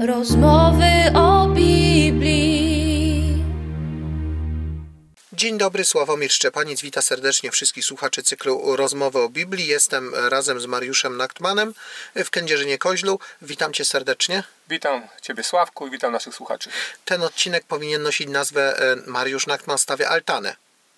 Rozmowy o Biblii. Dzień dobry, Sławomir Szczepaniec, witam serdecznie wszystkich słuchaczy cyklu Rozmowy o Biblii. Jestem razem z Mariuszem Nachtmanem w Kędzierzynie-Koźlu. Witam Cię serdecznie. Witam Ciebie, Sławku, i witam naszych słuchaczy. Ten odcinek powinien nosić nazwę Mariusz Nachtman stawia altanę.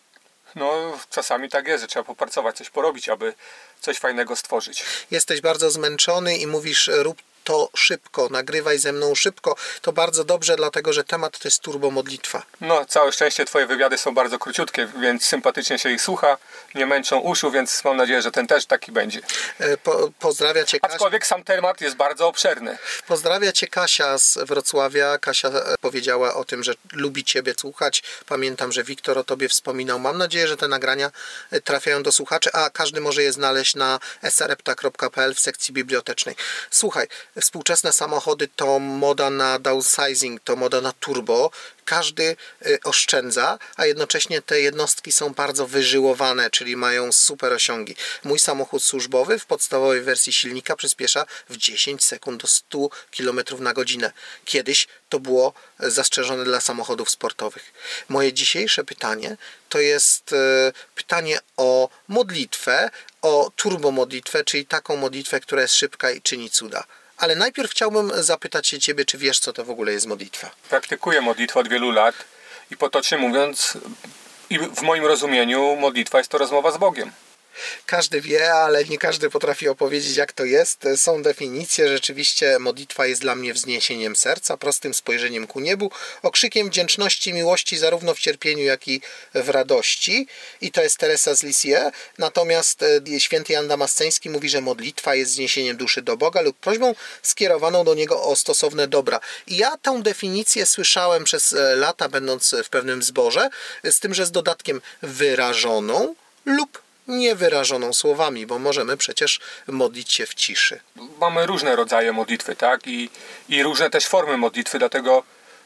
No, czasami tak jest, że trzeba popracować, coś porobić, aby coś fajnego stworzyć. Jesteś bardzo zmęczony i mówisz, rób to szybko, nagrywaj ze mną szybko. To bardzo dobrze, dlatego że temat to jest turbomodlitwa. No, całe szczęście Twoje wywiady są bardzo króciutkie, więc sympatycznie się ich słucha, nie męczą uszu, więc mam nadzieję, że ten też taki będzie. Pozdrawia Cię Kasia. Aczkolwiek sam temat jest bardzo obszerny. Pozdrawia Cię Kasia z Wrocławia. Kasia powiedziała o tym, że lubi Ciebie słuchać. Pamiętam, że Wiktor o Tobie wspominał. Mam nadzieję, że te nagrania trafiają do słuchaczy, a każdy może je znaleźć na srepta.pl w sekcji bibliotecznej. Słuchaj, współczesne samochody to moda na downsizing, to moda na turbo. Każdy oszczędza, a jednocześnie te jednostki są bardzo wyżyłowane, czyli mają super osiągi. Mój samochód służbowy w podstawowej wersji silnika przyspiesza w 10 sekund do 100 km na godzinę. Kiedyś to było zastrzeżone dla samochodów sportowych. Moje dzisiejsze pytanie to jest pytanie o modlitwę, o turbomodlitwę, czyli taką modlitwę, która jest szybka i czyni cuda. Ale najpierw chciałbym zapytać się Ciebie, czy wiesz, co to w ogóle jest modlitwa? Praktykuję modlitwę od wielu lat i potocznie mówiąc, i w moim rozumieniu modlitwa jest to rozmowa z Bogiem. Każdy wie, ale nie każdy potrafi opowiedzieć, jak to jest. Są definicje. Rzeczywiście modlitwa jest dla mnie wzniesieniem serca, prostym spojrzeniem ku niebu, okrzykiem wdzięczności, miłości zarówno w cierpieniu, jak i w radości. I to jest Teresa z Lisieux. Natomiast święty Jan Damasceński mówi, że modlitwa jest wzniesieniem duszy do Boga lub prośbą skierowaną do Niego o stosowne dobra. I ja tę definicję słyszałem przez lata, będąc w pewnym zborze, z tym, że z dodatkiem wyrażoną lub niewyrażoną słowami, bo możemy przecież modlić się w ciszy. Mamy różne rodzaje modlitwy, tak? I różne też formy modlitwy, dlatego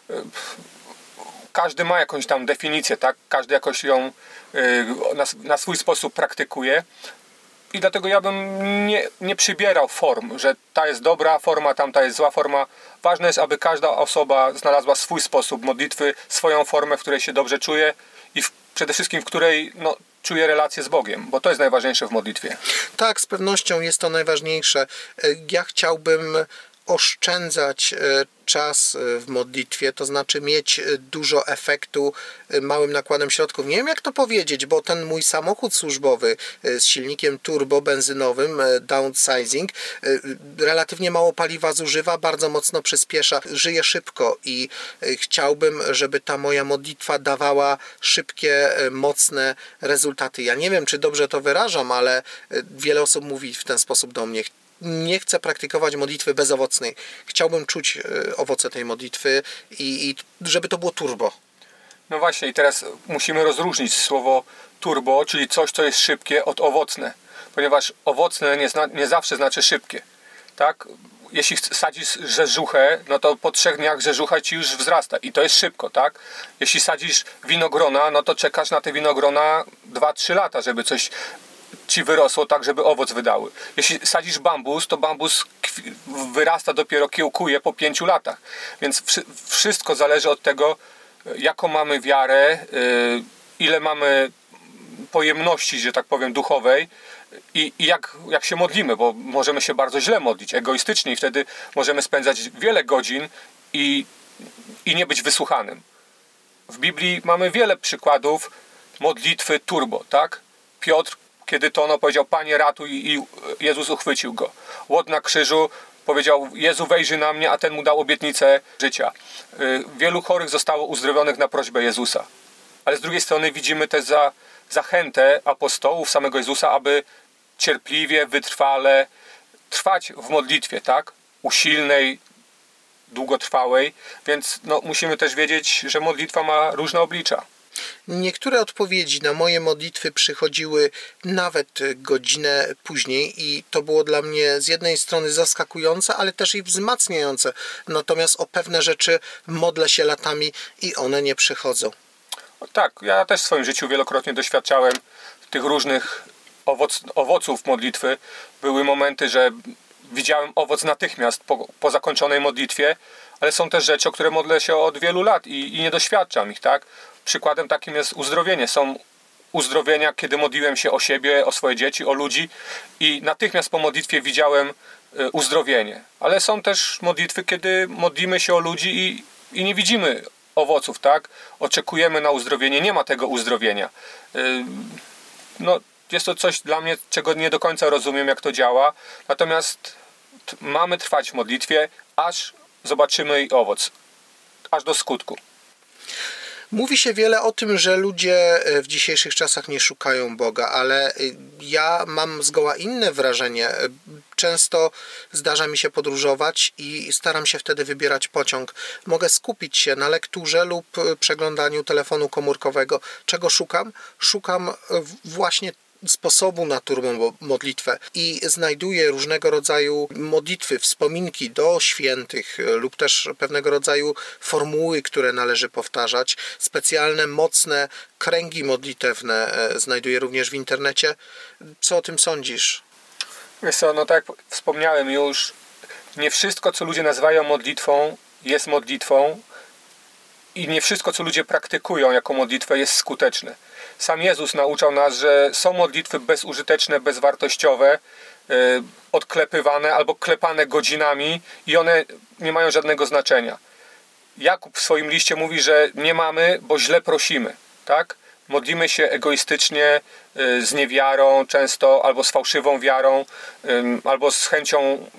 każdy ma jakąś tam definicję, tak? Każdy jakoś ją na swój sposób praktykuje. I dlatego ja bym nie przybierał form, że ta jest dobra forma, tamta jest zła forma. Ważne jest, aby każda osoba znalazła swój sposób modlitwy, swoją formę, w której się dobrze czuje i przede wszystkim w której czuje relację z Bogiem, bo to jest najważniejsze w modlitwie. Tak, z pewnością jest to najważniejsze. Ja chciałbym oszczędzać czas w modlitwie, to znaczy mieć dużo efektu małym nakładem środków. Nie wiem, jak to powiedzieć, bo ten mój samochód służbowy z silnikiem turbo benzynowym, downsizing, relatywnie mało paliwa zużywa, bardzo mocno przyspiesza, żyje szybko i chciałbym, żeby ta moja modlitwa dawała szybkie, mocne rezultaty. Ja nie wiem, czy dobrze to wyrażam, ale wiele osób mówi w ten sposób do mnie. Nie chcę praktykować modlitwy bezowocnej. Chciałbym czuć owoce tej modlitwy i żeby to było turbo. No właśnie, i teraz musimy rozróżnić słowo turbo, czyli coś, co jest szybkie, od owocne. Ponieważ owocne nie zawsze znaczy szybkie. Tak? Jeśli sadzisz rzeżuchę, no to po 3 dniach rzeżucha ci już wzrasta i to jest szybko, tak? Jeśli sadzisz winogrona, no to czekasz na te winogrona 2-3 lata, żeby coś ci wyrosło tak, żeby owoc wydały. Jeśli sadzisz bambus, to bambus wyrasta, dopiero kiełkuje po 5 latach. Więc wszystko zależy od tego, jaką mamy wiarę, ile mamy pojemności, że tak powiem, duchowej i jak się modlimy, bo możemy się bardzo źle modlić, egoistycznie i wtedy możemy spędzać wiele godzin i nie być wysłuchanym. W Biblii mamy wiele przykładów modlitwy turbo, tak? Piotr, kiedy to powiedział: Panie, ratuj, i Jezus uchwycił go. Łot na krzyżu powiedział: Jezu, wejrzyj na mnie, a ten mu dał obietnicę życia. Wielu chorych zostało uzdrowionych na prośbę Jezusa. Ale z drugiej strony widzimy też zachętę apostołów, samego Jezusa, aby cierpliwie, wytrwale trwać w modlitwie, tak? Usilnej, długotrwałej. Więc musimy też wiedzieć, że modlitwa ma różne oblicza. Niektóre odpowiedzi na moje modlitwy przychodziły nawet godzinę później i to było dla mnie z jednej strony zaskakujące, ale też i wzmacniające. Natomiast o pewne rzeczy modlę się latami i one nie przychodzą. Tak, ja też w swoim życiu wielokrotnie doświadczałem tych różnych owoców modlitwy. Były momenty, że widziałem owoc natychmiast po zakończonej modlitwie, ale są też rzeczy, o które modlę się od wielu lat i nie doświadczam ich, tak? Przykładem takim jest uzdrowienie. Są uzdrowienia, kiedy modliłem się o siebie, o swoje dzieci, o ludzi i natychmiast po modlitwie widziałem uzdrowienie. Ale są też modlitwy, kiedy modlimy się o ludzi i nie widzimy owoców, tak? Oczekujemy na uzdrowienie, nie ma tego uzdrowienia. No, jest to coś dla mnie, czego nie do końca rozumiem, jak to działa. Natomiast mamy trwać w modlitwie, aż zobaczymy jej owoc. Aż do skutku. Mówi się wiele o tym, że ludzie w dzisiejszych czasach nie szukają Boga, ale ja mam zgoła inne wrażenie. Często zdarza mi się podróżować i staram się wtedy wybierać pociąg. Mogę skupić się na lekturze lub przeglądaniu telefonu komórkowego. Czego szukam? Szukam właśnie sposobu na turbomodlitwę i znajduję różnego rodzaju modlitwy, wspominki do świętych lub też pewnego rodzaju formuły, które należy powtarzać. Specjalne, mocne kręgi modlitewne znajduję również w internecie. Co o tym sądzisz? Wiesz co, no tak jak wspomniałem już, nie wszystko, co ludzie nazywają modlitwą, jest modlitwą i nie wszystko, co ludzie praktykują jako modlitwę, jest skuteczne. Sam Jezus nauczał nas, że są modlitwy bezużyteczne, bezwartościowe, odklepywane albo klepane godzinami i one nie mają żadnego znaczenia. Jakub w swoim liście mówi, że nie mamy, bo źle prosimy, tak? Modlimy się egoistycznie, z niewiarą często, albo z fałszywą wiarą, albo z chęcią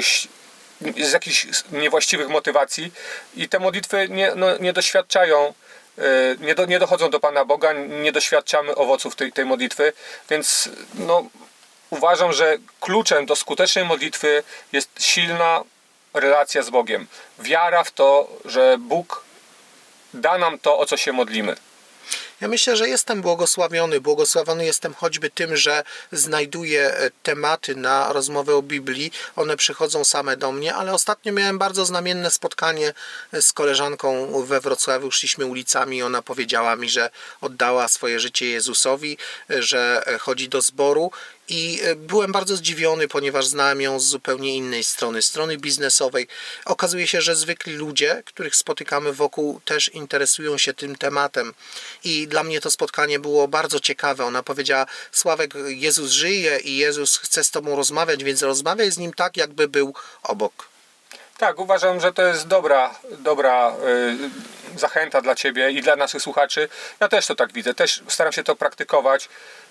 z jakichś niewłaściwych motywacji i te modlitwy nie doświadczają, nie dochodzą do Pana Boga, nie doświadczamy owoców tej modlitwy, więc uważam, że kluczem do skutecznej modlitwy jest silna relacja z Bogiem. Wiara w to, że Bóg da nam to, o co się modlimy. Ja myślę, że jestem błogosławiony. Błogosławiony jestem choćby tym, że znajduję tematy na rozmowę o Biblii. One przychodzą same do mnie, ale ostatnio miałem bardzo znamienne spotkanie z koleżanką we Wrocławiu. Szliśmy ulicami i ona powiedziała mi, że oddała swoje życie Jezusowi, że chodzi do zboru. I byłem bardzo zdziwiony, ponieważ znałem ją z zupełnie innej strony biznesowej. Okazuje się, że zwykli ludzie, których spotykamy wokół, też interesują się tym tematem. I dla mnie to spotkanie było bardzo ciekawe. Ona powiedziała: Sławek, Jezus żyje i Jezus chce z Tobą rozmawiać, więc rozmawiaj z Nim tak, jakby był obok. Tak, uważam, że to jest dobra zachęta dla Ciebie i dla naszych słuchaczy. Ja też to tak widzę, też staram się to praktykować.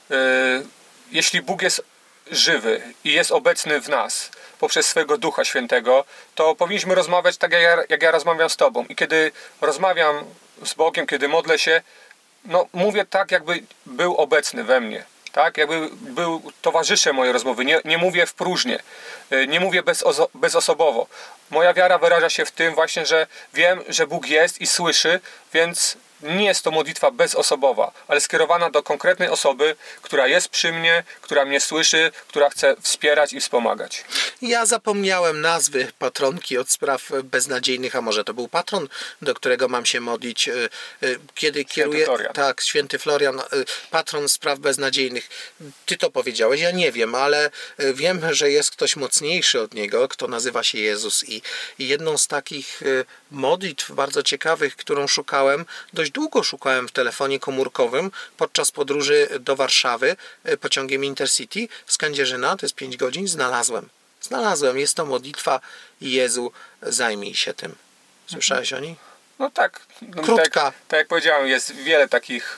Jeśli Bóg jest żywy i jest obecny w nas poprzez swojego Ducha Świętego, to powinniśmy rozmawiać tak, jak ja rozmawiam z Tobą. I kiedy rozmawiam z Bogiem, kiedy modlę się, mówię tak, jakby był obecny we mnie. Tak? Jakby był towarzyszem mojej rozmowy. Nie mówię w próżnię. Nie mówię bezosobowo. Moja wiara wyraża się w tym właśnie, że wiem, że Bóg jest i słyszy, więc nie jest to modlitwa bezosobowa, ale skierowana do konkretnej osoby, która jest przy mnie, która mnie słyszy, która chce wspierać i wspomagać. Ja zapomniałem nazwy patronki od spraw beznadziejnych, a może to był patron, do którego mam się modlić, kiedy kieruję... Tak, święty Florian, patron spraw beznadziejnych. Ty to powiedziałeś, ja nie wiem, ale wiem, że jest ktoś mocniejszy od niego, kto nazywa się Jezus i jedną z takich modlitw bardzo ciekawych, którą szukałem, dość długo szukałem w telefonie komórkowym podczas podróży do Warszawy pociągiem Intercity z Kędzierzyna, to jest 5 godzin, znalazłem. Jest to modlitwa: Jezu, zajmij się tym. Słyszałeś o niej? No tak. Krótka. Tak jak powiedziałem, jest wiele takich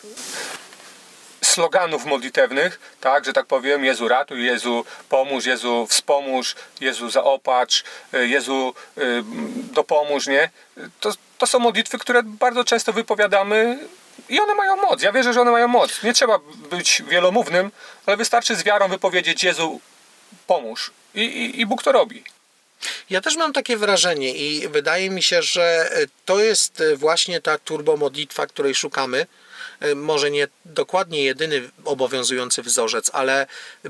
sloganów modlitewnych, tak, że tak powiem: Jezu ratuj, Jezu pomóż, Jezu wspomóż, Jezu zaopatrz, Jezu dopomóż, nie? To są modlitwy, które bardzo często wypowiadamy i one mają moc. Ja wierzę, że one mają moc. Nie trzeba być wielomównym, ale wystarczy z wiarą wypowiedzieć: Jezu pomóż. I Bóg to robi. Ja też mam takie wrażenie i wydaje mi się, że to jest właśnie ta turbomodlitwa, której szukamy. Może nie dokładnie jedyny obowiązujący wzorzec, ale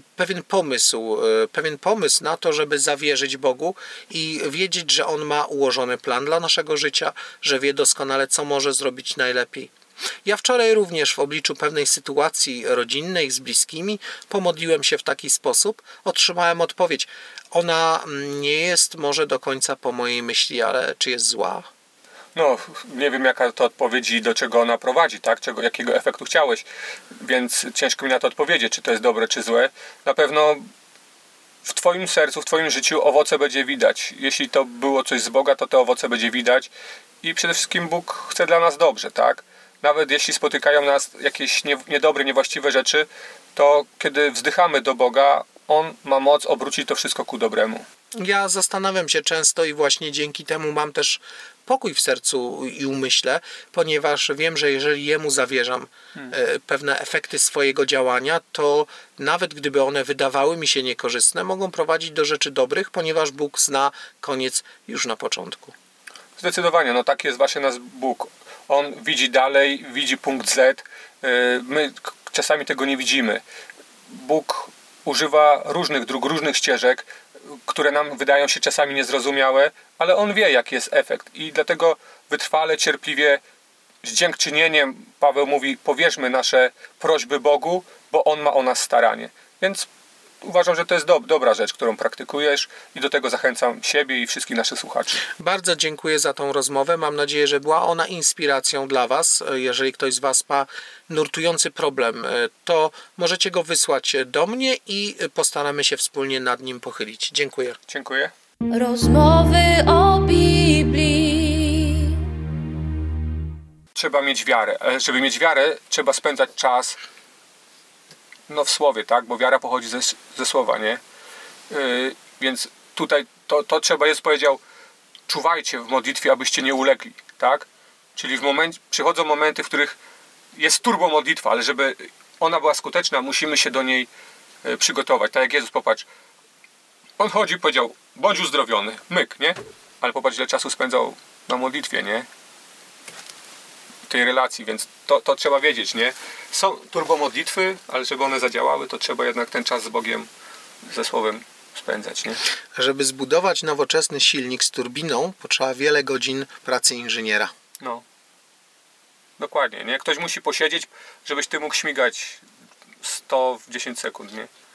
pewien pomysł na to, żeby zawierzyć Bogu i wiedzieć, że On ma ułożony plan dla naszego życia, że wie doskonale, co może zrobić najlepiej. Ja wczoraj również w obliczu pewnej sytuacji rodzinnej z bliskimi pomodliłem się w taki sposób. Otrzymałem odpowiedź. Ona nie jest może do końca po mojej myśli, ale czy jest zła? No, nie wiem jaka to odpowiedź i do czego ona prowadzi, tak? Jakiego efektu chciałeś, więc ciężko mi na to odpowiedzieć, czy to jest dobre, czy złe. Na pewno w Twoim sercu, w Twoim życiu owoce będzie widać. Jeśli to było coś z Boga, to te owoce będzie widać i przede wszystkim Bóg chce dla nas dobrze, tak? Nawet jeśli spotykają nas jakieś niedobre, niewłaściwe rzeczy, to kiedy wzdychamy do Boga, On ma moc obrócić to wszystko ku dobremu. Ja zastanawiam się często i właśnie dzięki temu mam też pokój w sercu i umyśle, ponieważ wiem, że jeżeli Jemu zawierzam pewne efekty swojego działania, to nawet gdyby one wydawały mi się niekorzystne, mogą prowadzić do rzeczy dobrych, ponieważ Bóg zna koniec już na początku. Zdecydowanie, no tak jest właśnie nasz Bóg. On widzi dalej, widzi punkt Z. My czasami tego nie widzimy. Bóg używa różnych dróg, różnych ścieżek, które nam wydają się czasami niezrozumiałe, ale On wie, jaki jest efekt. I dlatego wytrwale, cierpliwie, z dziękczynieniem, Paweł mówi, powierzmy nasze prośby Bogu, bo On ma o nas staranie. Więc uważam, że to jest dobra rzecz, którą praktykujesz i do tego zachęcam siebie i wszystkich naszych słuchaczy. Bardzo dziękuję za tą rozmowę. Mam nadzieję, że była ona inspiracją dla Was. Jeżeli ktoś z Was ma nurtujący problem, to możecie go wysłać do mnie i postaramy się wspólnie nad nim pochylić. Dziękuję. Dziękuję. Rozmowy o Biblii. Trzeba mieć wiarę. Ale żeby mieć wiarę, trzeba spędzać czas w słowie, tak? Bo wiara pochodzi ze słowa, nie? Więc tutaj to trzeba, Jezus powiedział, czuwajcie w modlitwie, abyście nie ulegli, tak? Czyli przychodzą momenty, w których jest turbo modlitwa, ale żeby ona była skuteczna, musimy się do niej przygotować. Tak jak Jezus, popatrz, On chodzi i powiedział, bądź uzdrowiony, myk, nie? Ale popatrz, ile czasu spędzał na modlitwie, nie? Tej relacji, więc to trzeba wiedzieć, nie? Są turbo modlitwy, ale żeby one zadziałały, to trzeba jednak ten czas z Bogiem, ze Słowem spędzać, nie? Żeby zbudować nowoczesny silnik z turbiną, potrzeba wiele godzin pracy inżyniera. No. Dokładnie, nie? Ktoś musi posiedzieć, żebyś ty mógł śmigać 100 w 10 sekund, nie?